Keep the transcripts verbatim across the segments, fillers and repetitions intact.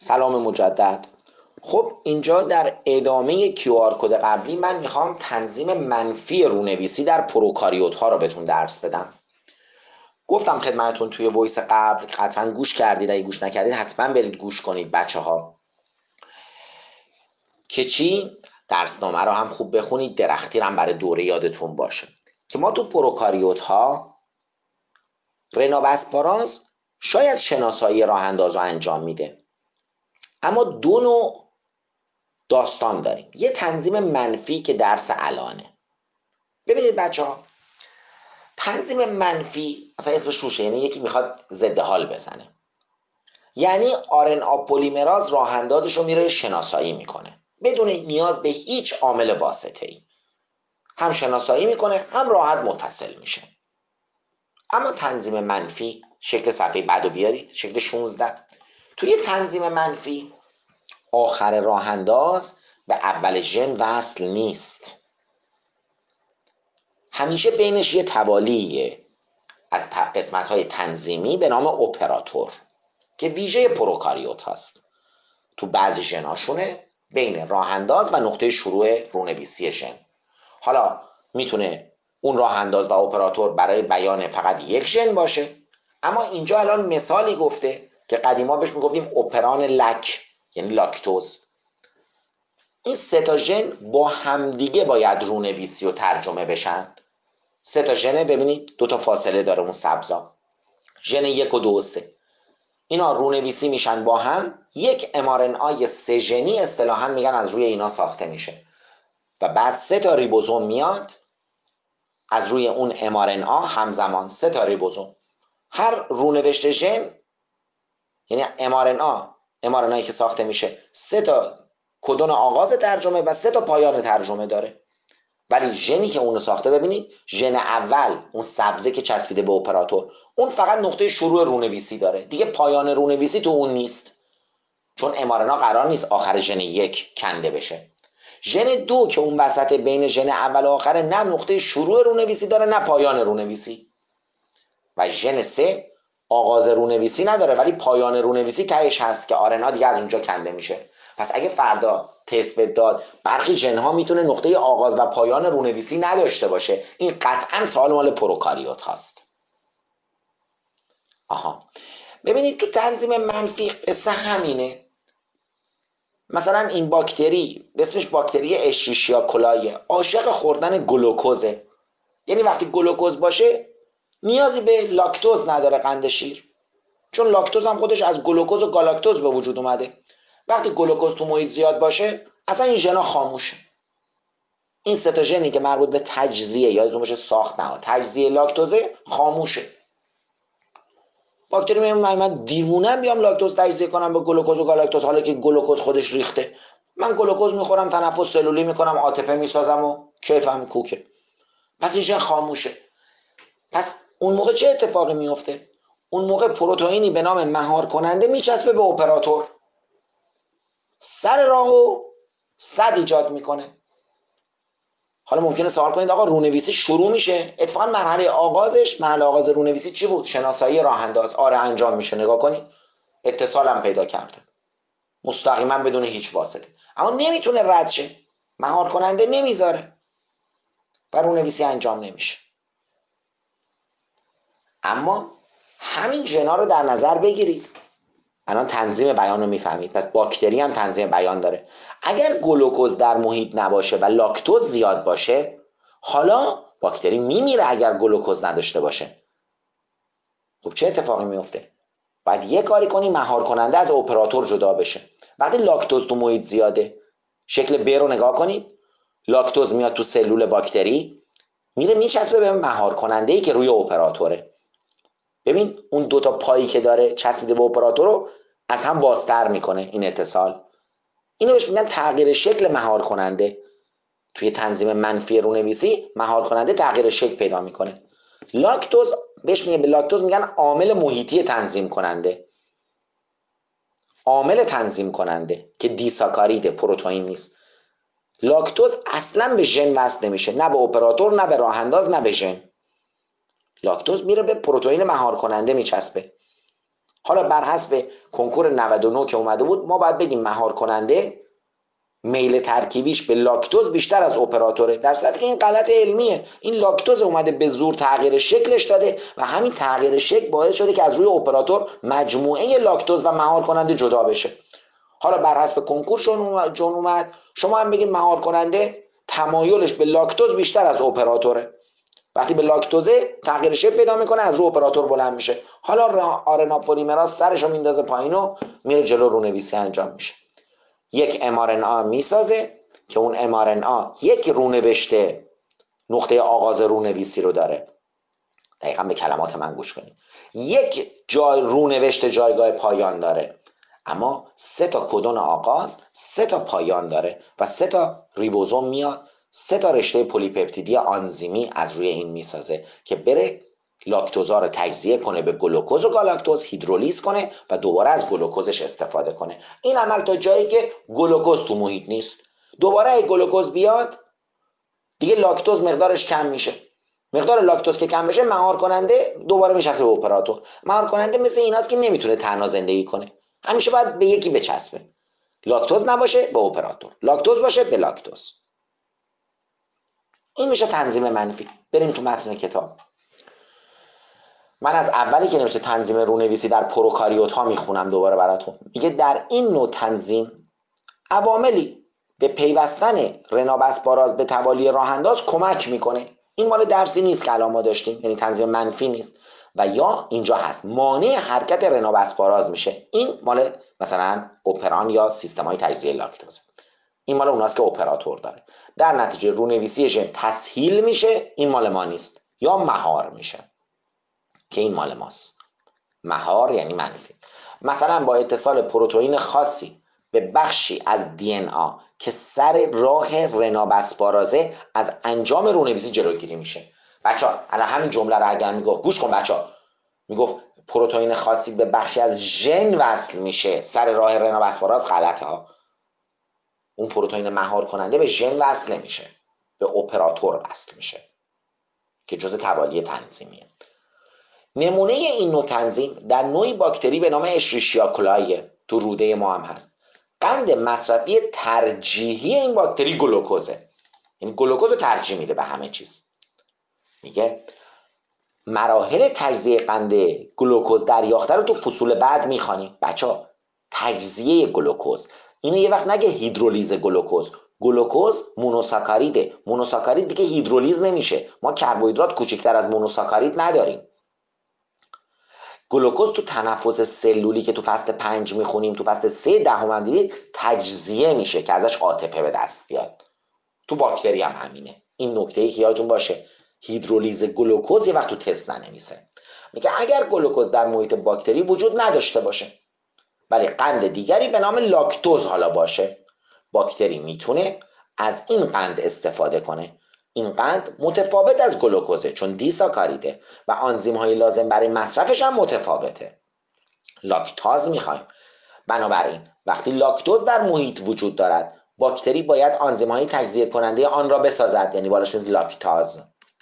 سلام مجدد. خب اینجا در ادامه کیو آر کد قبلی من میخوام تنظیم منفی رونویسی در پروکاریوت ها رو بهتون درس بدم. گفتم خدمتتون توی وایس قبل که حتما گوش کردید، اگه گوش نکردید حتما برید گوش کنید بچه ها، که چی؟ درسنامه رو هم خوب بخونید، درختی رو هم برای دوره یادتون باشه که ما تو پروکاریوت ها رنابسپاراز شاید شناسایی راه انداز رو انجام میده، اما دو نوع داستان داریم. یه تنظیم منفی که درس الانه. ببینید بچه ها، تنظیم منفی اصلا اسمش روشه، یعنی یکی میخواد ضد حال بزنه، یعنی آر ان ای پلیمراز راه اندازش رو میره شناسایی میکنه بدون نیاز به هیچ عامل واسطه ای، هم شناسایی میکنه هم راحت متصل میشه. اما تنظیم منفی، شکل صفحه بعد رو بیارید، شکل شانزده. توی تنظیم منفی آخر راه انداز به اول ژن وصل نیست، همیشه بینش یه توالیه از قسمت های تنظیمی به نام اپراتور که ویژه پروکاریوت هست. تو بعضی ژناشونه بین راه انداز و نقطه شروع رونویسی ژن. حالا میتونه اون راه انداز و اپراتور برای بیان فقط یک ژن باشه، اما اینجا الان مثالی گفته که قدیما بهش میگفتیم اپران لک، یعنی لاکتوز. این سه تا ژن با همدیگه باید رونویسی و ترجمه بشن. سه تا ژن، ببینید دو تا فاصله داره اون سبزا، ژن یک و دو و سه، اینا رونویسی میشن با هم، یک ام آر ان ای سه ژنی اصطلاحاً میگن از روی اینا ساخته میشه و بعد سه تا ریبوزوم میاد از روی اون ام آر ان ای، همزمان سه تا ریبوزوم. هر رونوشت ژن یعنی ام آر ان ای ام آر ان ای که ساخته میشه سه تا کدون آغاز ترجمه و سه تا پایان ترجمه داره. ولی ژنی که اونو ساخته، ببینید ژن اول اون سبزه که چسبیده به اپراتور، اون فقط نقطه شروع رونویسی داره، دیگه پایان رونویسی تو اون نیست، چون ام آر ان ای قرار نیست آخر ژن یک کنده بشه. ژن دو که اون وسط بین ژن اول و آخره، نه نقطه شروع رونویسی داره نه پایان رونویسی. و ژن سه آغاز رونویسی نداره ولی پایان رونویسی تهش هست که آر ان ای دیگه از اونجا کنده میشه. پس اگه فردا تست داد برخی ژن ها میتونه نقطه آغاز و پایان رونویسی نداشته باشه، این قطعا سوال مال پروکاریوت هست. آها، ببینید تو تنظیم منفی قصه همینه. مثلا این باکتری اسمش باکتری اشریشیا کولای، عاشق خوردن گلوکوزه، یعنی وقتی گلوکوز باشه نیازی به لاکتوز نداره قند شیر، چون لاکتوز هم خودش از گلوکوز و گالاکتوز به وجود اومده. وقتی گلوکوز تو محیط زیاد باشه اصلا این ژنا خاموشه. این سه تا ژنی که مربوط به تجزیه، یادتون باشه ساخت نه تجزیه لاکتوزه، خاموشه. باکتری میگه من دیوونم بیام لاکتوز تجزیه کنم به گلوکوز و گالاکتوز، حالا که گلوکوز خودش ریخته. من گلوکوز میخورم، تنفس سلولی میکنم، عاطفه میسازم و کیفم کوکه. پس این ژن خاموشه. پس اون موقع چه اتفاقی میفته؟ اون موقع پروتئینی به نام مهار کننده میچسبه به اپراتور، سر راهو صد ایجاد میکنه. حالا ممکنه سوال کنید آقا رونویسی شروع میشه، اتفاقا مرحله آغازش، مرحله آغاز رونویسی چی بود؟ شناسایی راه انداز. آره انجام میشه، نگاه کنید اتصالم پیدا کرده مستقیما بدون هیچ واسطه، اما نمیتونه رد شه، مهار کننده نمیذاره و رونویسی انجام نمیشه. اما همین ژنا رو در نظر بگیرید، الان تنظیم بیان رو میفهمید. پس باکتری هم تنظیم بیان داره. اگر گلوکوز در محیط نباشه و لاکتوز زیاد باشه، حالا باکتری میمیره اگر گلوکوز نداشته باشه. خب چه اتفاقی میفته؟ باید یه کاری کنی مهار کننده از اپراتور جدا بشه. وقتی لاکتوز تو محیط زیاده، شکل ب رو نگاه کنید، لاکتوز میاد تو سلول باکتری، میره میچسبه به مهار کننده ای که روی اپراتوره. ببین اون دوتا پایی که داره چسبیده به اپراتور رو از هم بازتر میکنه این اتصال. اینو بهش میگن تغییر شکل مهار کننده. توی تنظیم منفی رونویسی مهار کننده تغییر شکل پیدا میکنه. لاکتوز بهش میگن، به لاکتوز میگن عامل محیطی تنظیم کننده، عامل تنظیم کننده که دیساکارید، پروتئین نیست. لاکتوز اصلا به ژن وصل نمیشه، نه به اپراتور نه به راه انداز نه به ژن. لاکتوز میره به پروتئین مهار کننده میچسبه. حالا بر حسب کنکور نود و نه که اومده بود ما باید بگیم مهار کننده میل ترکیبیش به لاکتوز بیشتر از اپراتوره، در صورتی که این غلط علمیه. این لاکتوز اومده به زور تغییر شکلش داده و همین تغییر شکل باعث شده که از روی اپراتور مجموعه لاکتوز و مهار کننده جدا بشه. حالا بر حسب کنکور چون اومد شما هم بگید مهار کننده تمایلش به لاکتوز بیشتر از اپراتوره. وقتی به لاکتوزه تغییر شکل پیدا میکنه از رو اپراتور بلند میشه. حالا آرنا پلیمراز سرشو میندازه پایین و میره جلو رونویسی انجام میشه. یک ام آر ان آ میسازه که اون ام آر ان آ یک رونوشته نقطه آغاز رونویسی رو داره. دقیقا به کلمات من گوش کنید. یک جای رونوشته جایگاه پایان داره، اما سه تا کدون آغاز، سه تا پایان داره و سه تا ریبوزوم میاد، سه تا رشته پلیپپتیدی آنزیمی از روی این میسازه که بره لاکتوزا رو تجزیه کنه به گلوکوز و گالاکتوز، هیدرولیز کنه و دوباره از گلوکوزش استفاده کنه. این عمل تا جایی که گلوکوز تو محیط نیست. دوباره اگه گلوکوز بیاد دیگه لاکتوز مقدارش کم میشه. مقدار لاکتوز که کم بشه مهار کننده دوباره میچسبه به اپراتور. مهار کننده مثل ایناست که نمیتونه تنها زندگی کنه، همیشه باید به یکی بچسبه. لاکتوز نباشه به اپراتور، لاکتوز باشه به لاکتوز. این میشه تنظیم منفی. بریم تو متن کتاب. من از اولی که نوشته تنظیم رونویسی در پروکاریوت ها میخونم دوباره براتون. میگه در این نوع تنظیم عواملی به پیوستن رنابسپاراز به توالی راه انداز کمک میکنه. این مال درسی نیست که الان ما داشتیم، یعنی تنظیم منفی نیست. و یا اینجا هست مانع حرکت رنابسپاراز میشه. این مال مثلا اپران یا سیستم های تجزیه لاکتوز. این مال اوناست که اپراتور داره. در نتیجه رونویسی ژن تسهیل میشه. این مال ما نیست. یا مهار میشه که این مال ماست. مهار یعنی منفی. مثلا با اتصال پروتئین خاصی به بخشی از دی ان آ که سر راه رنابسپارازه از انجام رونویسی جلوگیری میشه. بچه ها الان همین جمله رو اگر میگفت گوش کن بچه ها، میگفت پروتئین خاصی به بخشی از ژن وصل میشه سر راه رنابسپاراز، غلطه ها. اون پروتئین مهار کننده به ژن وصل نمیشه، به اپراتور وصل میشه که جزء توالی تنظیمیه. نمونه این نوع تنظیم در نوعی باکتری به نام اشریشیا کولای تو روده ما هم هست. قند مصرفی ترجیحی این باکتری گلوکوزه، یعنی گلوکوز رو ترجیح میده به همه چیز. میگه مراحل تجزیه قند گلوکوز دریافته رو تو فصول بعد میخوانیم. بچه ها تجزیه گلوکوز اینو یه وقت نگه هیدرولیز گلوکوز. گلوکوز مونوساکاریده. مونوساکارید دیگه هیدرولیز نمیشه. ما کربوهیدرات کوچکتر از مونوساکارید نداریم. گلوکوز تو تنفس سلولی که تو فصل پنج میخونیم، تو فصل سه دهم هم دیدید تجزیه میشه که ازش آتپه به دست بیاد. تو باکتری هم همینه. این نکته ای که یادتون باشه هیدرولیز گلوکوز یه وقت تو تست ننویسه. میگه اگر گلوکوز در محیط باکتری وجود نداشته باشه ولی قند دیگری به نام لاکتوز حالا باشه، باکتری میتونه از این قند استفاده کنه. این قند متفاوت از گلوکوزه چون دیساکاریده و آنزیم های لازم برای مصرفش هم متفاوته. لاکتاز میخوایم. بنابراین وقتی لاکتوز در محیط وجود دارد باکتری باید آنزیم های تجزیه کننده آن را بسازد، یعنی بالاش میز لاکتاز.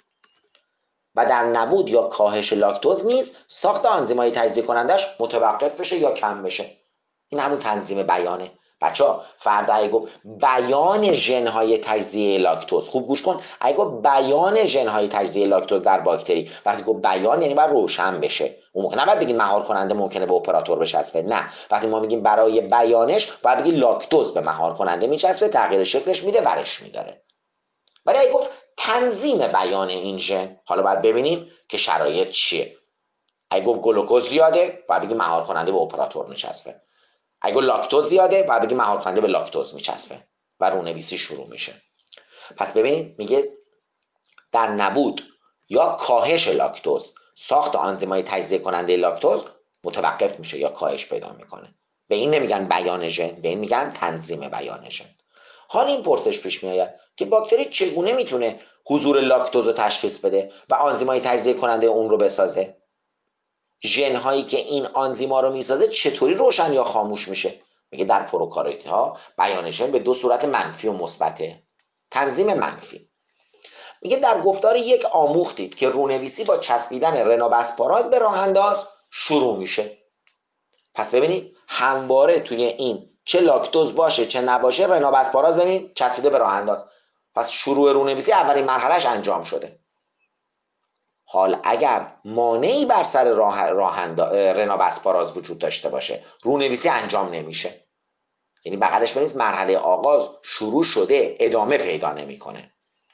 و در نبود یا کاهش لاکتوز نیز ساخت آنزیم های تجزیه کنندش متوقف بشه یا کم بشه. این همون تنظیم بیانه. بچه ها فردا اگه گفت بیان ژن‌های تجزیه لاکتوز، خوب گوش کن، اگه گفت بیان ژن‌های تجزیه لاکتوز در باکتری، وقتی گفت بیان یعنی باید روشن بشه. اون موقع نباید بگیم مهار کننده ممکنه به اپراتور بچسبه. نه، وقتی ما میگیم برای بیانش باید بگیم لاکتوز به مهار کننده میچسبه، تغییر شکلش میده، ورش میداره. ولی اگه گفت تنظیم بیان این ژن، حالا باید ببینیم که شرایط چیه. اگه گفت گلوکوز زیاده باید بگیم مهار کننده به اپراتور میچسبه. اگه لاکتوز زیاده باید بگیم مهار کننده به لاکتوز میچسبه و رونویسی شروع میشه. پس ببینید میگه در نبود یا کاهش لاکتوز ساخت آنزیمای تجزیه کننده لاکتوز متوقف میشه یا کاهش پیدا میکنه. به این نمیگن بیان ژن، به این میگن تنظیم بیان ژن. حالا این پرسش پیش میآید که باکتری چگونه میتونه حضور لاکتوز رو تشخیص بده و آنزیمای تجزیه کننده اون رو بسازه؟ ژن هایی که این آنزیما رو میسازه چطوری روشن یا خاموش میشه؟ میگه در پروکاریوت ها بیان ژن به دو صورت منفی و مثبته. تنظیم منفی میگه در گفتار یک آموختید که رونویسی با چسبیدن رنابسپاراز به راه انداز شروع میشه. پس ببینید همواره توی این چه لاکتوز باشه چه نباشه رنابسپاراز ببینید چسبیده به راه انداز. پس شروع رونویسی اولین مرحلهش انجام شده. حال اگر مانعی بر سر راه رنابسپاراز وجود داشته باشه رونویسی انجام نمیشه. یعنی بغلش ببینید مرحله آغاز شروع شده ادامه پیدا نمیکنه.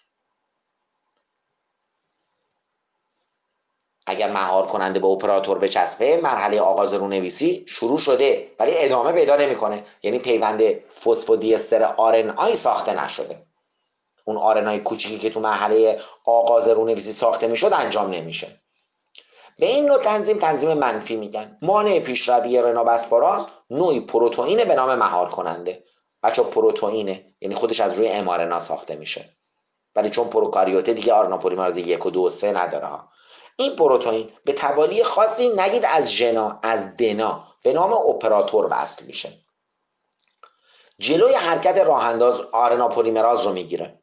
اگر مهار کننده به اپراتور بچسبه مرحله آغاز رونویسی شروع شده ولی ادامه پیدا نمیکنه. یعنی پیوند فسفودیستر آر ان آی ساخته نشده. اون آر ان آی کوچیکی که تو مرحله آغاز رونویسی ساخته میشد انجام نمیشه. به این نوع تنظیم تنظیم منفی میگن. مانع پیشروی رنابسپاراز نوعی پروتئین به نام مهار کننده. بچه پروتئینه یعنی خودش از روی ام آر ان آ ساخته میشه ولی چون پروکاریوته دیگه آر ان آ پلیمراز یک و دو و سه نداره ها. این پروتئین به توالی خاصی نگید از ژنا از دنا به نام اپراتور وصل میشه. جلوی حرکت راه انداز آر ان آ پلیمراز رو میگیره.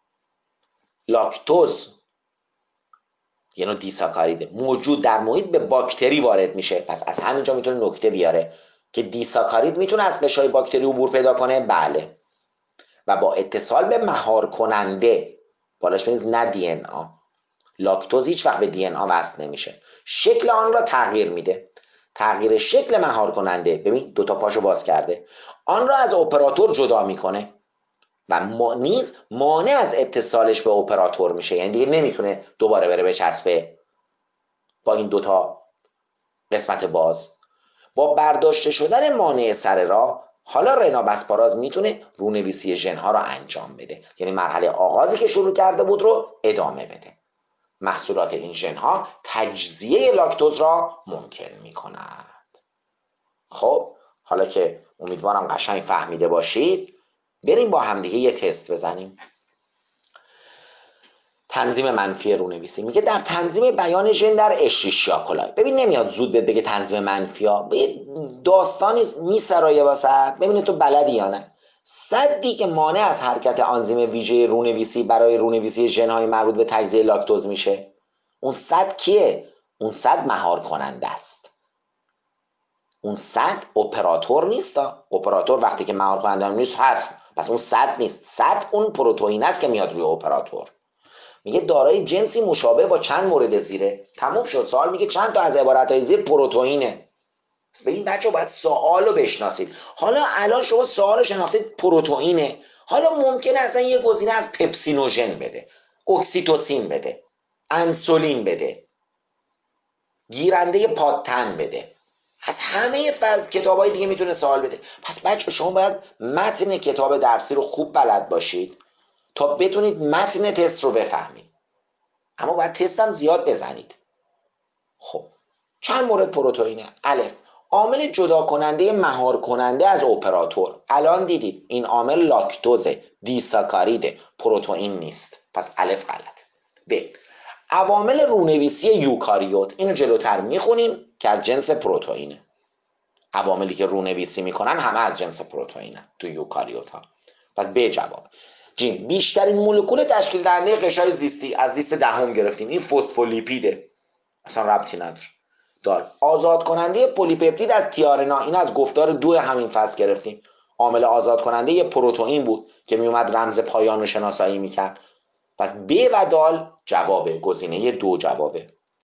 لاکتوز یعنی دیساکاریده موجود در محیط به باکتری وارد میشه. پس از همینجا میتونه نکته بیاره که دیساکارید میتونه از قشای باکتری عبور پیدا کنه. بله. و با اتصال به مهار کننده بالاش ببینید نه دی ان آ. لاکتوز هیچ وقت به دی ان آ وصل نمیشه. شکل آن را تغییر میده. تغییر شکل مهار کننده ببین دو تا پاشو باز کرده آن را از اپراتور جدا میکنه و ما نیز مانع از اتصالش به اپراتور میشه. یعنی دیگه نمیتونه دوباره بره بچسبه با این دوتا قسمت باز. با برداشته شدن مانع سر راه حالا رنابسپاراز میتونه رونویسی ژنها رو انجام بده. یعنی مرحله آغازی که شروع کرده بود رو ادامه بده. محصولات این ژنها تجزیه لاکتوز را ممکن میکند. خب حالا که امیدوارم قشنگ فهمیده باشید بریم با همدیگه یه تست بزنیم. تنظیم منفی رونویسی میگه در تنظیم بیان ژن در اشریشیا کولای. ببین نمیاد زود بهت بگه تنظیم منفی ها به داستانی میسرایه واسط ببینه تو بلدی یا نه. سدی که مانع از حرکت آنزیم ویژه رونویسی برای رونویسی ژن های مربوط به تجزیه لاکتوز میشه. اون سد کیه؟ اون سد مهار کننده است. اون سد اپراتور نیست. اپراتور وقتی که مهار کننده نیست هست پس اون سد نیست. سد اون پروتئین است که میاد روی اپراتور. میگه دارای جنسی مشابه با چند مورد زیره. تموم شد. سوال میگه چند تا از عبارتهای زیر پروتئینه. پس ببین بچه‌ها باید سوال رو بشناسید. حالا الان شما سوال رو شناختید پروتئینه. حالا ممکنه اصلا یه گزینه از پپسینوژن بده، اکسیتوسین بده، انسولین بده، گیرنده پادتن بده. از همه کتابای دیگه میتونه سوال بده. پس بچه شما باید متن کتاب درسی رو خوب بلد باشید تا بتونید متن تست رو بفهمید. اما باید تست هم زیاد بزنید. خب چند مورد پروتئینه. الف عامل جدا کننده مهار کننده از اپراتور. الان دیدید این عامل لاکتوزه، دیساکاریده، پروتئین نیست. پس الف غلط. ب عوامل رونویسی یوکاریوت. اینو جلوتر میخونیم که از جنس پروتئینه. عواملی که رونویسی میکنن همه از جنس پروتئینه تو یوکاریوت ها. پس ب جواب. جیم بیشترین مولکول تشکیل دهنده قشای زیستی از زیست دهم گرفتیم. این فسفولیپیده اصلا ربطی نداره. دار آزاد کننده پلیپپتید از تیارنا. این از گفتار دو همین فصل گرفتیم. عامل آزاد کننده یه پروتئین بود که میومد رمز پایان رو شناسایی میکرد. پس ب و دال جوابه. گزینه دو جوابه.